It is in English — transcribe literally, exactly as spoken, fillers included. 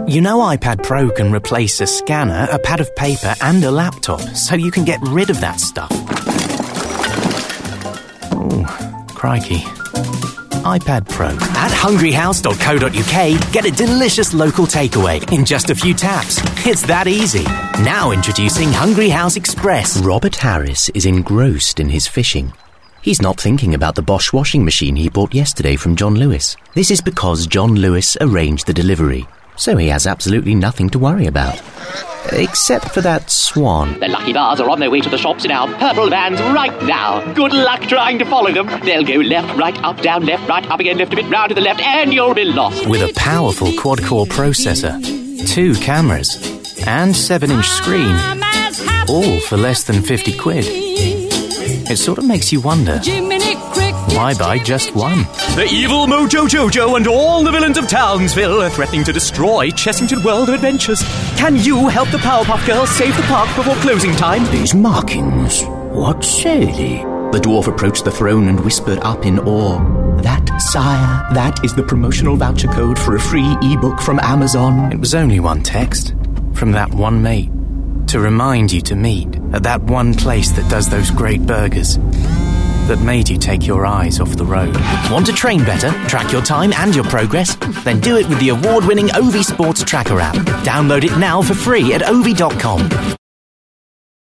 You know iPad Pro can replace a scanner, a pad of paper and a laptop, so you can get rid of that stuff. Oh, crikey. iPad Pro. At hungry house dot co dot uk, get a delicious local takeaway in just a few taps. It's that easy. Now introducing Hungry House Express. Robert Harris is engrossed in his fishing. He's not thinking about the Bosch washing machine he bought yesterday from John Lewis. This is because John Lewis arranged the delivery, so he has absolutely nothing to worry about. Except for that swan. The lucky bars are on their way to the shops in our purple vans right now. Good luck trying to follow them. They'll go left, right, up, down, left, right, up again, left a bit, round to the left, and you'll be lost. With a powerful quad-core processor, two cameras, and seven-inch screen, all for less than fifty quid. It sort of makes you wonder, why buy just one? The evil Mojo Jojo and all the villains of Townsville are threatening to destroy Chessington World of Adventures. Can you help the Powerpuff Girls save the park before closing time? These markings, what say they? The dwarf approached the throne and whispered up in awe. That, sire, that is the promotional voucher code for a free ebook from Amazon. It was only one text, from that one mate, to remind you to meet at that one place that does those great burgers, that made you take your eyes off the road. Want to train better, track your time and your progress? Then do it with the award-winning Ovi Sports Tracker app. Download it now for free at ovi dot com.